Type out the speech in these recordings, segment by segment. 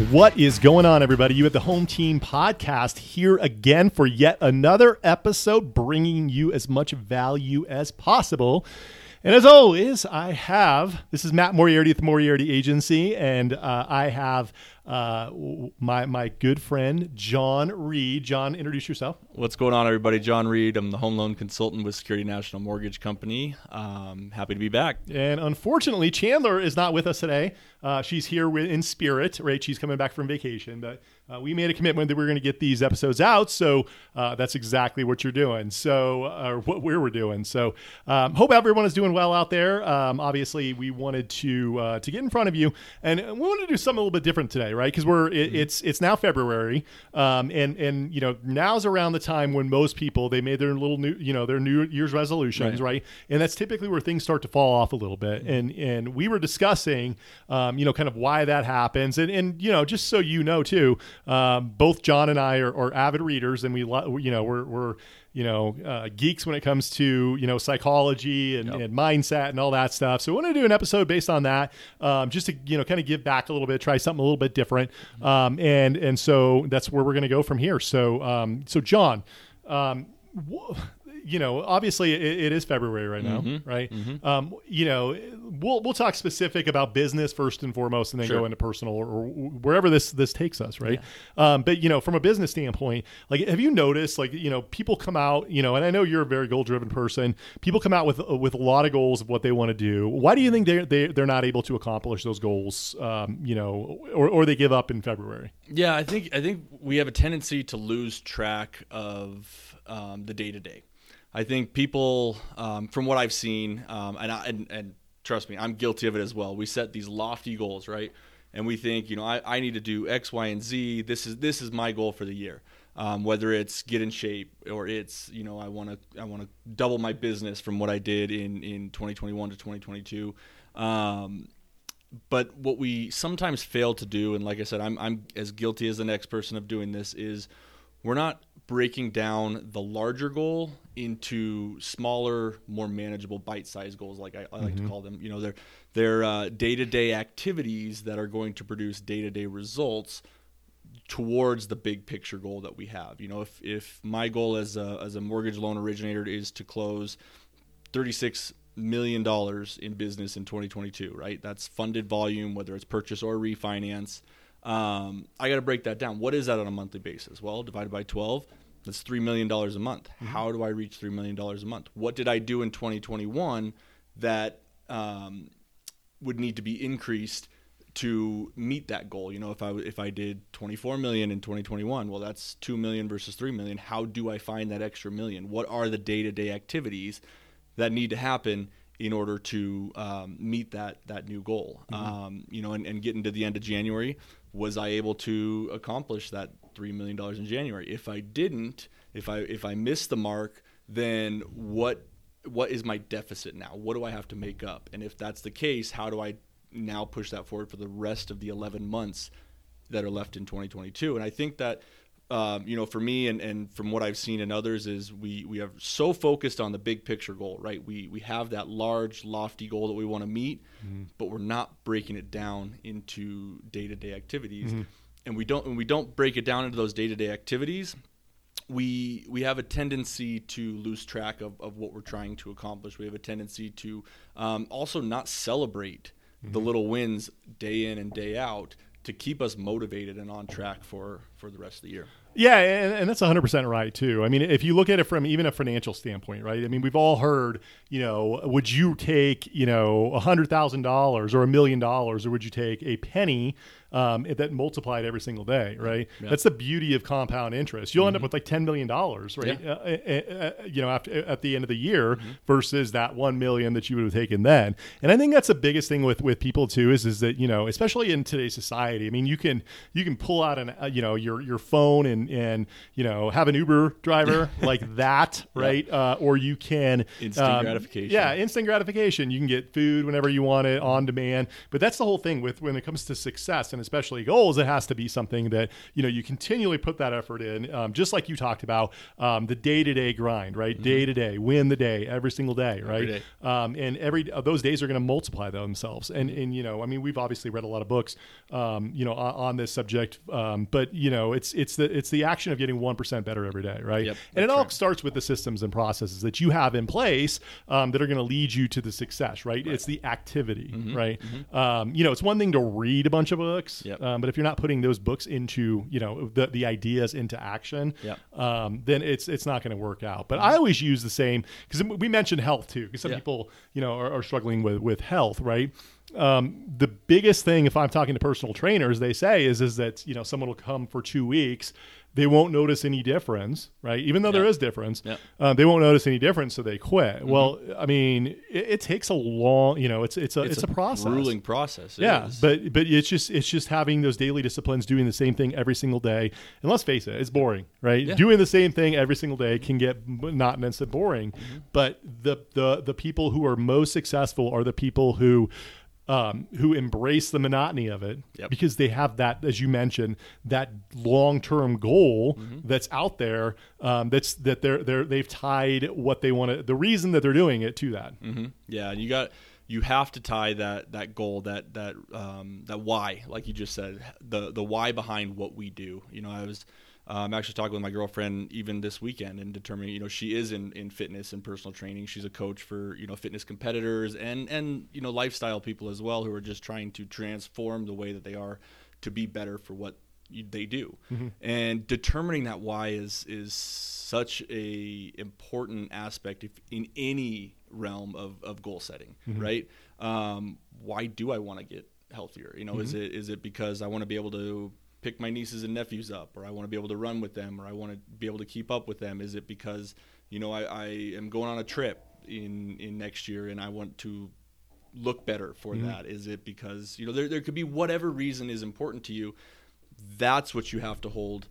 What is going on, everybody? You at the Home Team Podcast here again for yet another episode, bringing you as much value as possible. And as always, this is Matt Moriarty at the Moriarty Agency, and I have my good friend, John Reed. John, introduce yourself. What's going on, everybody? John Reed. I'm the home loan consultant with Security National Mortgage Company. Happy to be back. And unfortunately, Chandler is not with us today. She's here in spirit, right? She's coming back from vacation, but we made a commitment that we were going to get these episodes out, so that's exactly what you're doing. So, what we were doing. So, hope everyone is doing well out there. Obviously, we wanted to get in front of you, and we wanted to do something a little bit different today, right? Because it's now February, and you know, now's around the time when most people they made their little their New Year's resolutions, right? And that's typically where things start to fall off a little bit. And we were discussing, kind of why that happens, and just so you know too. Both John and I are avid readers, and we're geeks when it comes to psychology and mindset and all that stuff. So we want to do an episode based on that, just to kind of give back a little bit, try something a little bit different, and so that's where we're going to go from here. So John. Obviously it is February right now, right? Mm-hmm. We'll talk specific about business first and foremost, and then go into personal or wherever this takes us, right? Yeah. But from a business standpoint, like, have you noticed, like, people come out, and I know you're a very goal-driven person. People come out with a lot of goals of what they want to do. Why do you think they're not able to accomplish those goals, or they give up in February? Yeah, I think we have a tendency to lose track of the day-to-day. I think people, from what I've seen, and trust me, I'm guilty of it as well. We set these lofty goals, right? And we think, I need to do X, Y, and Z. This is my goal for the year. Whether it's get in shape, or it's I want to double my business from what I did in 2021 to 2022. But what we sometimes fail to do, and like I said, I'm as guilty as the next person of doing this, is we're not breaking down the larger goal into smaller, more manageable, bite-sized goals, like I like to call them. They're day-to-day activities that are going to produce day-to-day results towards the big picture goal that we have. If my goal as a mortgage loan originator is to close $36 million in business in 2022, right? That's funded volume, whether it's purchase or refinance. I got to break that down. What is that on a monthly basis? Well, divided by 12, that's $3 million a month. Mm-hmm. How do I reach $3 million a month? What did I do in 2021 that would need to be increased to meet that goal? If I did 24 million in 2021, well, that's 2 million versus 3 million. How do I find that extra million? What are the day-to-day activities that need to happen in order to meet that new goal? Mm-hmm. And getting to the end of January, was I able to accomplish that $3 million in January? If I didn't, if I missed the mark, then what is my deficit now? What do I have to make up? And if that's the case, how do I now push that forward for the rest of the 11 months that are left in 2022? And I think that for me and from what I've seen in others is we are so focused on the big picture goal, right? We have that large, lofty goal that we want to meet, but we're not breaking it down into day-to-day activities. Mm-hmm. And we don't break it down into those day-to-day activities. We have a tendency to lose track of what we're trying to accomplish. We have a tendency to also not celebrate the little wins day in and day out to keep us motivated and on track for the rest of the year. Yeah, and that's 100% right too. I mean, if you look at it from even a financial standpoint, right? I mean, we've all heard, would you take, $100,000 or $1 million, or would you take a penny that multiplied every single day, right? Yeah. That's the beauty of compound interest. You'll end up with like $10 million, right? Yeah. After at the end of the year versus that 1 million that you would have taken then. And I think that's the biggest thing with people too is that especially in today's society. I mean, you can pull out your phone and have an Uber driver like that, right? Or you can instant gratification. Yeah, instant gratification. You can get food whenever you want it on demand. But that's the whole thing when it comes to success. and especially goals, it has to be something that, you continually put that effort in. Just like you talked about, the day-to-day grind, right? Day to day, win the day, every single day, right? Every day. And those days are going to multiply themselves. And we've obviously read a lot of books, on this subject. But it's the action of getting 1% better every day, right? Yep, and it that's all right. starts with the systems and processes that you have in place that are going to lead you to the success, right? It's the activity, right? It's one thing to read a bunch of books, Yep. but if you're not putting those books into, the ideas into action, Yep. then it's not going to work out. But I always use the same, because we mentioned health too, because some Yeah. people, are struggling with health, right? The biggest thing, if I'm talking to personal trainers, they say is that, someone will come for 2 weeks. They won't notice any difference, right? Even though there is difference, they won't notice any difference, so they quit. Well, I mean, it takes a long, it's a process, Grueling process. It yeah, is. but it's just having those daily disciplines, doing the same thing every single day. And let's face it, it's boring, right? Yeah. Doing the same thing every single day can get monotonous and boring. But the people who are most successful are the people who embrace the monotony of it, Yep. because they have that, as you mentioned, that long-term goal that's out there. They've tied what they want to, the reason that they're doing it, to that. Yeah, you have to tie that goal, that why, like you just said, the why behind what we do. I was actually talking with my girlfriend even this weekend and determining, she is in fitness and personal training. She's a coach for, fitness competitors and lifestyle people as well, who are just trying to transform the way that they are to be better for what they do. And determining that why is such a important aspect in any realm of goal setting, right? Why do I want to get healthier? Is it because I want to be able to pick my nieces and nephews up, or I want to be able to run with them, or I want to be able to keep up with them? Is it because I am going on a trip in next year and I want to look better for that? Is it because there could be whatever reason is important to you? That's what you have to hold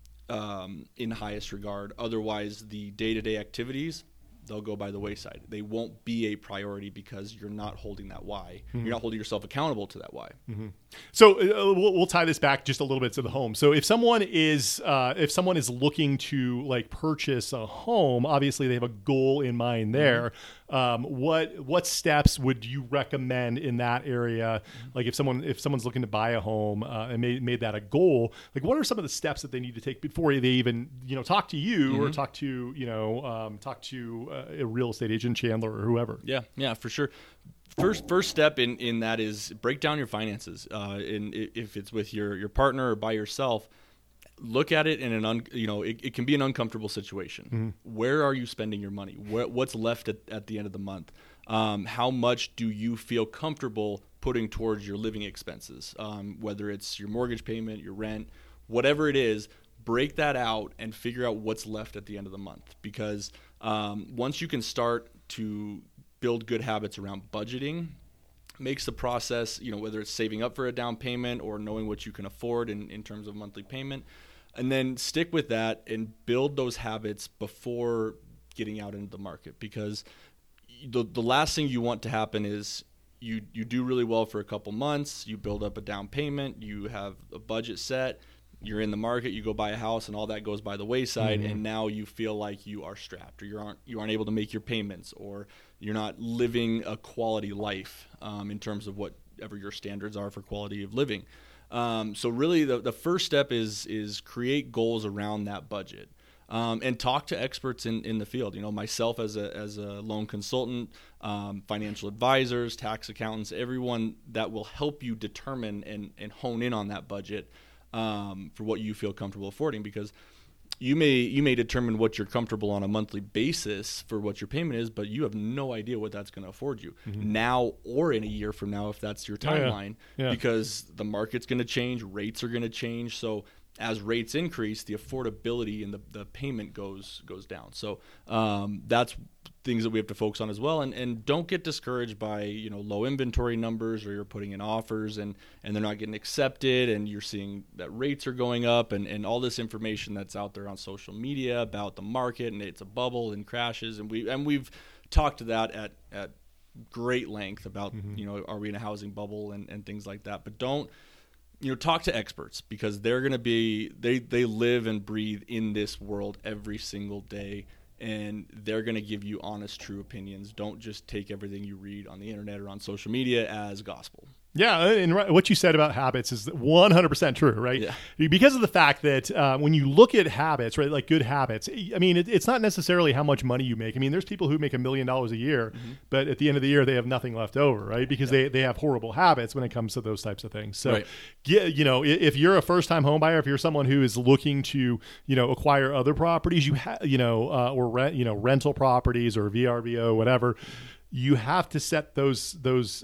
in highest regard. Otherwise, the day-to-day activities, they'll go by the wayside. They won't be a priority because you're not holding that why. You're not holding yourself accountable to that why. So we'll tie this back just a little bit to the home. So if someone is looking to purchase a home, obviously they have a goal in mind there. What steps would you recommend in that area? Like if someone's looking to buy a home and made that a goal, what are some of the steps that they need to take before they even talk to you or talk to a real estate agent, Chandler, or whoever? Yeah, for sure. First step in that is break down your finances. And if it's with your partner or by yourself, look at it in it can be an uncomfortable situation. Where are you spending your money? What's left at the end of the month? How much do you feel comfortable putting towards your living expenses? Whether it's your mortgage payment, your rent, whatever it is, break that out and figure out what's left at the end of the month. Because once you can start to build good habits around budgeting, makes the process, whether it's saving up for a down payment or knowing what you can afford in terms of monthly payment, and then stick with that and build those habits before getting out into the market. Because the last thing you want to happen is you do really well for a couple months, you build up a down payment, you have a budget set, you're in the market, you go buy a house, and all that goes by the wayside, and now you feel like you are strapped, or you aren't able to make your payments, or you're not living a quality life in terms of whatever your standards are for quality of living. So really, the first step is create goals around that budget, and talk to experts in the field. Myself as a loan consultant, financial advisors, tax accountants, everyone that will help you determine and hone in on that budget. For what you feel comfortable affording, because you may determine what you're comfortable on a monthly basis for what your payment is, but you have no idea what that's going to afford you now or in a year from now, if that's your timeline, because the market's going to change, rates are going to change. So as rates increase, the affordability and the payment goes down. So that's things that we have to focus on as well. And don't get discouraged by low inventory numbers, or you're putting in offers and they're not getting accepted, and you're seeing that rates are going up, and all this information that's out there on social media about the market, and it's a bubble and crashes, and we've talked to that at great length about are we in a housing bubble and things like that. But don't talk to experts, because they're going to be, they live and breathe in this world every single day, and they're going to give you honest, true opinions. Don't just take everything you read on the internet or on social media as gospel. Yeah, and what you said about habits is 100% true, right? Yeah. Because of the fact that when you look at habits, right, like good habits, I mean, it's not necessarily how much money you make. I mean, there's people who make $1 million a year, but at the end of the year, they have nothing left over, right? Because they have horrible habits when it comes to those types of things. So, if you're a first-time home buyer, if you're someone who is looking to, acquire other properties, or rental properties or VRBO, whatever, you have to set those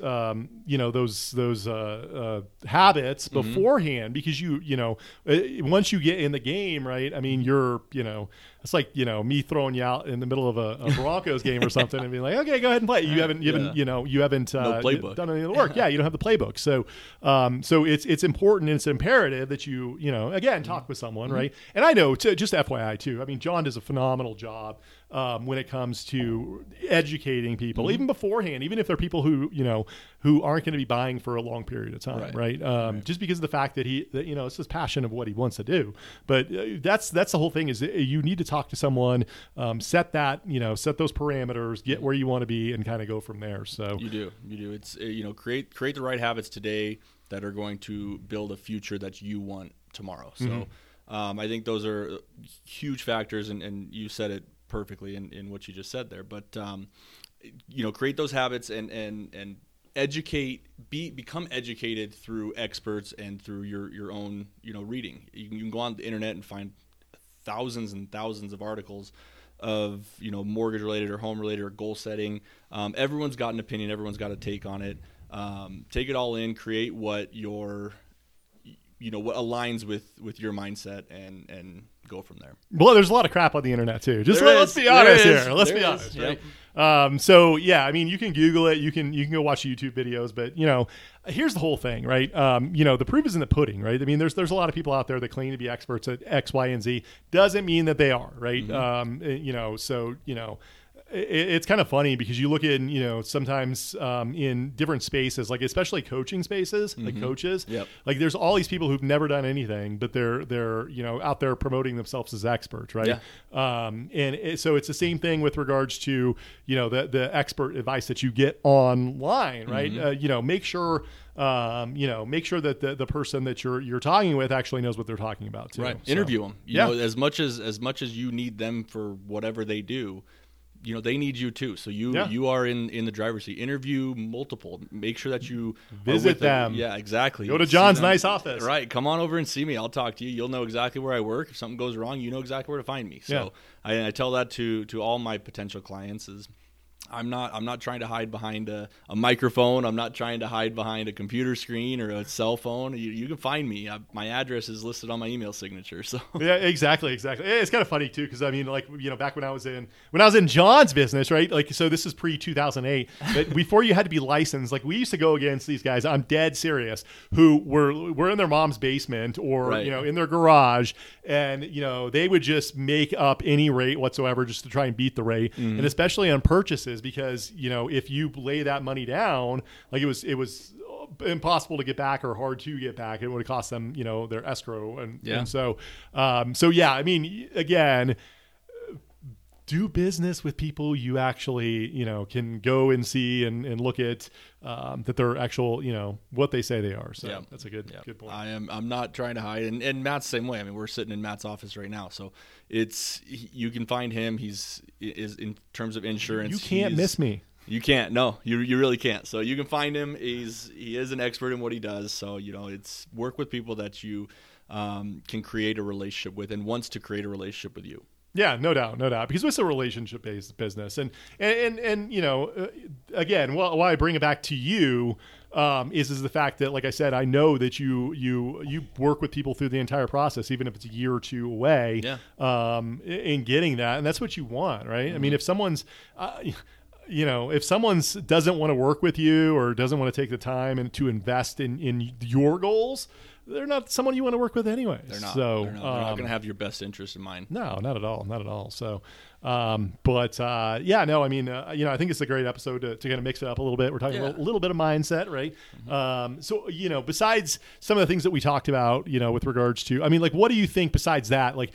habits beforehand, because once you get in the game, right? I mean, it's like, me throwing you out in the middle of a Broncos game or something and being like, okay, go ahead and play. You haven't no playbook. done any of the work. Yeah, you don't have the playbook. So it's important and it's imperative that you again, talk with someone, right? And I know, just FYI too, I mean, John does a phenomenal job when it comes to educating people, even beforehand, even if they're people who aren't going to be buying for a long period of time, right? Just because of the fact that it's his passion of what he wants to do. But that's the whole thing, is you need to talk to someone, set those parameters, get where you want to be, and kind of go from there. So you do. It's create the right habits today that are going to build a future that you want tomorrow. So I think those are huge factors, and you said it perfectly in what you just said there. But create those habits and educate, become educated through experts and through your own reading. You can go on the internet and find thousands and thousands of articles of mortgage related or home related or goal setting. Everyone's got an opinion, everyone's got a take on it. Take it all in, create what what aligns with your mindset, and go from there. Well, there's a lot of crap on the internet too. Let's be honest here. Let's be honest, right? So yeah, I mean, you can Google it, you can go watch YouTube videos, but here's the whole thing, right? The proof is in the pudding, right? I mean, there's a lot of people out there that claim to be experts at X, Y, and Z. Doesn't mean that they are, right? It's kind of funny, because you look in, sometimes in different spaces, like especially coaching spaces, like coaches, like there's all these people who've never done anything, but they're out there promoting themselves as experts, right? So it's the same thing with regards to the expert advice that you get online, right? Make sure that the person that you're talking with actually knows what they're talking about too. Right. So, interview them. As much as you need them for whatever they do, they need you too. So you are in the driver's seat. Interview multiple. Make sure that you visit them. Yeah, exactly. Go to John's nice office. Right. Come on over and see me. I'll talk to you. You'll know exactly where I work. If something goes wrong, you know exactly where to find me. So I tell that to all my potential clients is, I'm not trying to hide behind a microphone. I'm not trying to hide behind a computer screen or a cell phone. You can find me. My address is listed on my email signature. So yeah, exactly. It's kind of funny too, because I mean, like back when I was in John's business, right? Like, so this is pre 2008. But before you had to be licensed, like we used to go against these guys. I'm dead serious. Who were in their mom's basement or in their garage, and they would just make up any rate whatsoever just to try and beat the rate, and especially on purchases. Because if you lay that money down, like it was impossible to get back or hard to get back. It would have cost them their escrow, and so yeah. I mean, again, do business with people you actually can go and see and look at that they're actual what they say they are. So that's a good point. I'm not trying to hide, and Matt's the same way. I mean, we're sitting in Matt's office right now, so you can find him. Is in terms of insurance. You can't miss me. You can't. No, you really can't. So you can find him. He is an expert in what he does. So it's work with people that you can create a relationship with and wants to create a relationship with you. Yeah, no doubt, because it's a relationship-based business, and again, why I bring it back to you is the fact that, like I said, I know that you work with people through the entire process, even if it's a year or two away, in getting that, and that's what you want, right? I mean, if someone's doesn't want to work with you or doesn't want to take the time and to invest in your goals, they're not someone you want to work with anyway. They're not. So They're not going to have your best interest in mind. No, not at all. Not at all. So, yeah, no, I mean, I think it's a great episode to kind of mix it up a little bit. We're talking a little bit of mindset, right? Mm-hmm. So, besides some of the things that we talked about, with regards to, I mean, like, what do you think besides that? Like,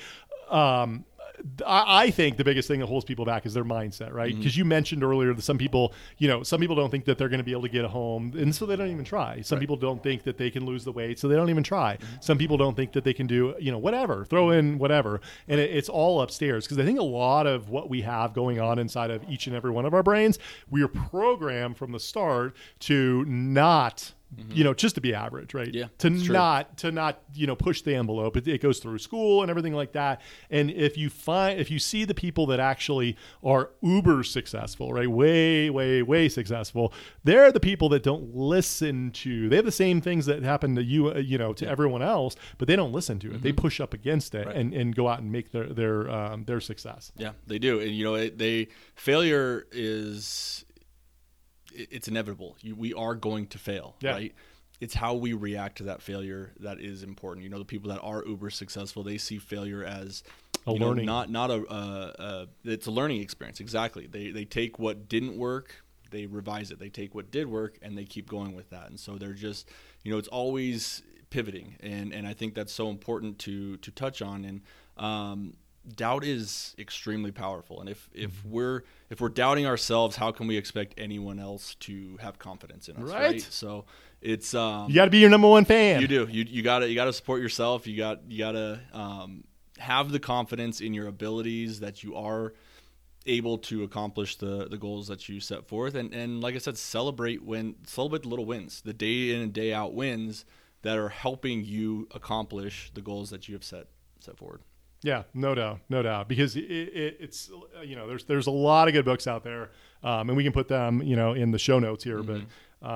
I think the biggest thing that holds people back is their mindset, right? Because you mentioned earlier that some people don't think that they're going to be able to get a home, and so they don't even try. Some people don't think that they can lose the weight, so they don't even try. Some people don't think that they can do, whatever, throw in whatever, and it's all upstairs. Because I think a lot of what we have going on inside of each and every one of our brains, we are programmed from the start to not. Just to be average, right? Yeah. To not, push the envelope. It goes through school and everything like that. And if you see the people that actually are uber successful, right? Way, way, way successful, they're the people that don't listen to, they have the same things that happen to you, to everyone else, but they don't listen to it. They push up against it and go out and make their success. Yeah, they do. And, failure is, it's inevitable. We are going to fail, right? It's how we react to that failure that is important. The people that are uber successful, they see failure as a learning, not it's a learning experience. Exactly. They take what didn't work, they revise it. They take what did work and they keep going with that. And so they're just, it's always pivoting. And I think that's so important to touch on. And, doubt is extremely powerful, and if we're doubting ourselves, how can we expect anyone else to have confidence in us? Right. So it's you got to be your number one fan. You do. You gotta support yourself. You gotta have the confidence in your abilities that you are able to accomplish the goals that you set forth, and like I said, celebrate the little wins, the day in and day out wins that are helping you accomplish the goals that you have set forward. Yeah, no doubt. Because it's there's a lot of good books out there, and we can put them in the show notes here. But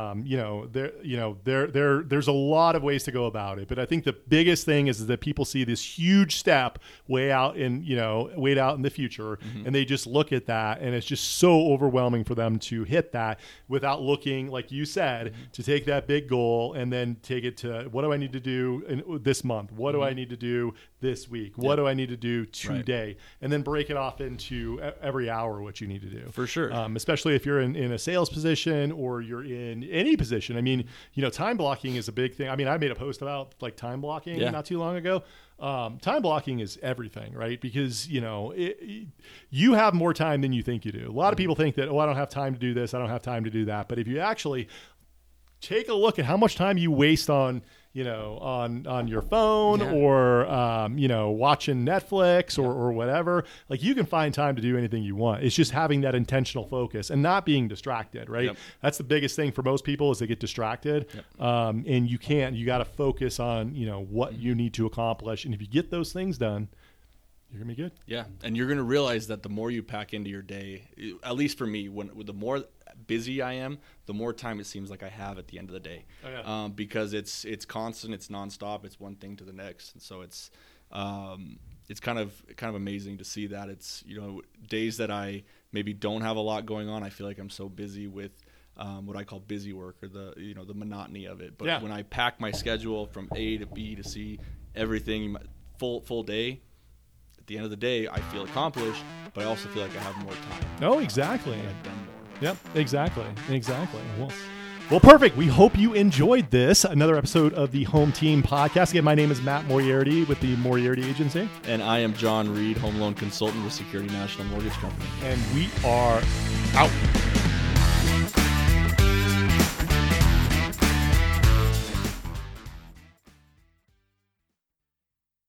there's a lot of ways to go about it. But I think the biggest thing is that people see this huge step way out in the future, and they just look at that, and it's just so overwhelming for them to hit that without looking, like you said, to take that big goal and then take it to, what do I need to do this month? What do I need to do this week? What do I need to do today? Right. And then break it off into every hour what you need to do. For sure. Especially if you're in a sales position or you're in any position. I mean, time blocking is a big thing. I mean, I made a post about like time blocking not too long ago. Time blocking is everything, right? Because, you have more time than you think you do. A lot of people think that, I don't have time to do this, I don't have time to do that. But if you actually take a look at how much time you waste on your phone or, watching Netflix or whatever, like, you can find time to do anything you want. It's just having that intentional focus and not being distracted, right? Yep. That's the biggest thing for most people, is they get distracted. Yep. And you got to focus on, what you need to accomplish. And if you get those things done, you're going to be good. Yeah. And you're going to realize that the more you pack into your day, at least for me, the more busy I am, the more time it seems like I have at the end of the day. Oh, yeah. Because it's constant, it's nonstop, it's one thing to the next. And so it's kind of amazing to see that. It's, days that I maybe don't have a lot going on, I feel like I'm so busy with what I call busy work, or the monotony of it. But when I pack my schedule from A to B to C, everything full day, at the end of the day, I feel accomplished, but I also feel like I have more time. Oh, exactly. I've done more. Yep, exactly. Well, perfect. We hope you enjoyed this, another episode of the Home Team Podcast. Again, my name is Matt Moriarty with the Moriarty Agency. And I am John Reed, home loan consultant with Security National Mortgage Company. And we are out.